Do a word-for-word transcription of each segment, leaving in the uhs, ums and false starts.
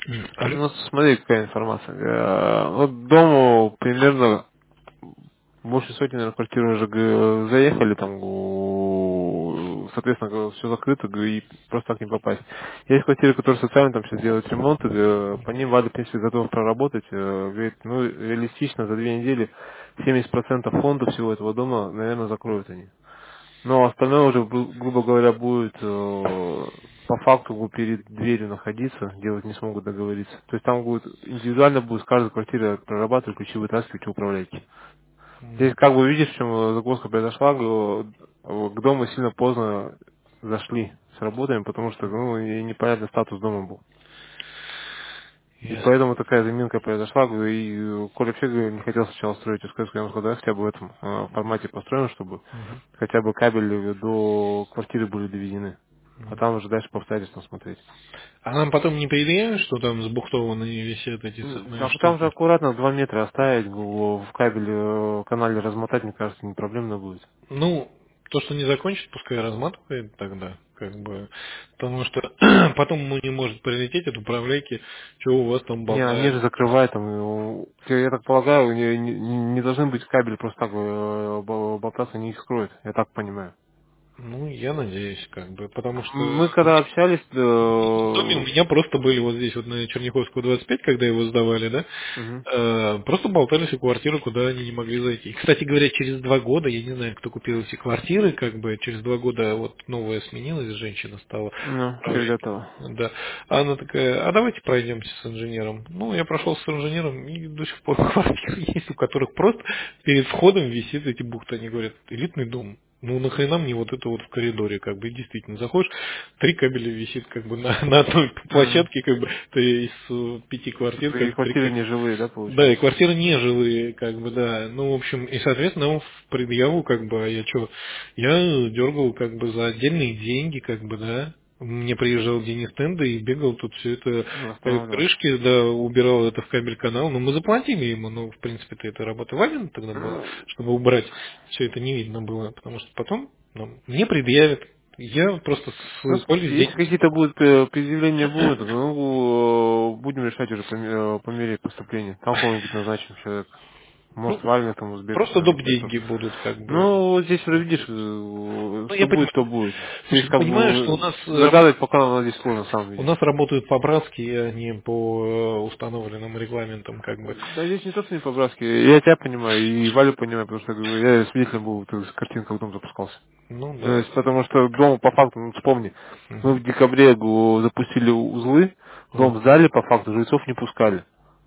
М, Алло. Ну, смотри, какая информация. Э, Вот дому примерно больше сотни, наверное, квартир уже г- заехали, там, у- соответственно, все закрыто, г- и просто так не попасть. Есть квартиры, которые социально там сейчас делают ремонт, и, э, по ним Валя, в принципе, готов проработать. э, Говорит, ну, реалистично, за две недели семьдесят процентов фонда всего этого дома, наверное, закроют они. Но остальное уже, гру- грубо говоря, будет э, по факту будет перед дверью находиться, делать не смогут договориться. То есть там будет индивидуально будет с каждой квартиры прорабатывать, ключи вытаскивать и управлять. Здесь М, как бы видишь, в чем э, загвоздка произошла, г- э, к дому сильно поздно зашли с работами, потому что ну, и непонятный статус дома был. И Ясно. поэтому такая заминка произошла, говорю, и э, Коля вообще говорю, не хотел сначала строить УСК, сказал, что давай хотя бы в этом э, формате построим, чтобы Мгм. хотя бы кабели до квартиры были доведены. А Мгм. там уже дальше по обстоятельствам смотреть. А нам потом не предъявят, что там сбухтованные висят эти М, самые А там же штуки? аккуратно два метра оставить, г- в кабеле, э, канале размотать, мне кажется, не проблемно будет. Ну, то, что не закончит, пускай разматывает тогда, как бы, потому что потом ему не может прилететь от управляйки, что у вас там Не, они же болтается. закрывают там, э, я я так полагаю, не, не, не должны быть кабели просто так э, бо- болтаться, они их скроют, я так понимаю. Ну, я надеюсь, как бы, потому что Мы когда общались, в доме у э, меня просто были вот здесь, вот на Черняховского двадцать пять, когда его сдавали, да, мгм. э, просто болтались у квартиры, куда они не могли зайти. Кстати говоря, через два года, я не знаю, кто купил эти квартиры, как бы, через два года вот новая сменилась, женщина стала Ну, управляющей. Фигатова. Да. А она такая, а давайте пройдемся с инженером. Ну, я прошел с инженером, и до сих пор квартиры есть, у которых просто перед входом висит эти бухты. Они говорят, элитный дом. Ну, нахрена мне вот это вот в коридоре, как бы, и действительно, заходишь, три кабеля висит, как бы, на, на одной Мгм. площадке, как бы, ты из э, пяти квартир, И как бы, три квартиры кабеля. нежилые, да, Да, и получается? квартиры нежилые, как бы, да. Ну, в общем, и, соответственно, он в предъяву, как бы, а я что, я дергал, как бы, за отдельные деньги, как бы, да. Мне приезжал Денис Тенда и бегал тут все это по Восстанавливал. крышке, да, убирал это в кабель канал. Ну, мы заплатили ему, но, в принципе-то, это работа Валина тогда была, Ну, чтобы убрать. Все это не видно было, потому что потом ну, мне предъявят. Я просто ну, с Колей смотри, если здесь. какие-то будут э, предъявления будут, ну, э, будем решать уже по, ме- э, по мере поступления. Там кого-нибудь назначим человека. Может, Ну, Вальня, там, узбек, просто доп. работает. Деньги будут, как бы. Ну, вот здесь уже видишь, э, Ну, что я будет, понимаю. то будет. Здесь Слушай, как понимаю, что у бы нас работает. загадывать пока надо здесь сложно, сам У видишь. нас работают по-братски, а не по э, установленным регламентам, как бы. Да здесь не то, что не по-братски. Я тебя понимаю, и Валю понимаю, потому что говорю, я свидетелем был, вот, с картинкой дом запускался. Ну То да. есть, потому что дом, по факту, ну, вспомни, мы Мгм. в декабре говорю, запустили узлы, Мгм. дом сдали, по факту, жильцов не пускали.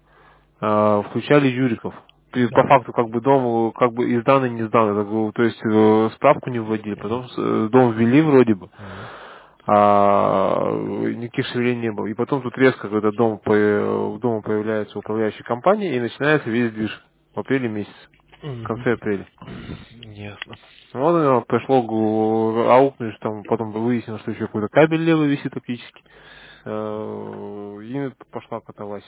А, включали Юриков. И по Да. факту, как бы дом, э, как бы и сдан, и не сдан. Это, говорю, то есть э, справку не вводили, потом э, дом ввели вроде бы, Мгм. а никаких шевелений не было. И потом тут резко, когда дом, по, в дома появляется управляющая компания, и начинается весь движ в апреле месяце, в Мгм. конце апреля. Ясно. Ну, вот оно пришло, гу- аукнешь, там потом выяснилось, что еще какой-то кабель левый висит оптический. Э, И пошла каталась.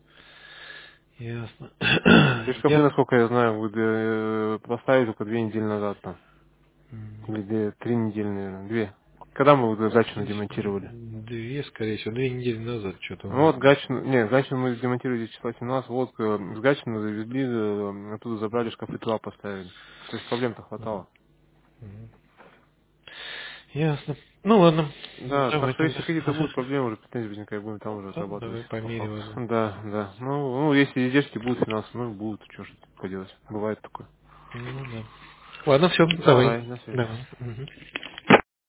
Ясно. Ты шкафы, Я насколько я знаю, вы э, поставили только две недели назад там. м, Или две, три недели, наверное. Две. Когда мы вот Гатчину демонтировали? две, скорее всего, две недели назад что-то у Ну нас. вот Гатчину, не, Гатчину мы демонтировали числа семнадцать, вот э, с Гатчины завезли, э, оттуда забрали шкафы, туда поставили. То есть проблем-то хватало. Мгм. Ясно. Ну ладно. Да, так Давай что если тогда. какие-то будут проблемы, уже претензии возникают, будем там уже Ладно, отрабатывать давай по по мере факту. возможности. Да, да. Ну, ну если издержки будут финансовые, ну будут, что ж поделать. Бывает такое. Ну да. Ладно, все, давай. Давай, на связи. Давай. Мгм.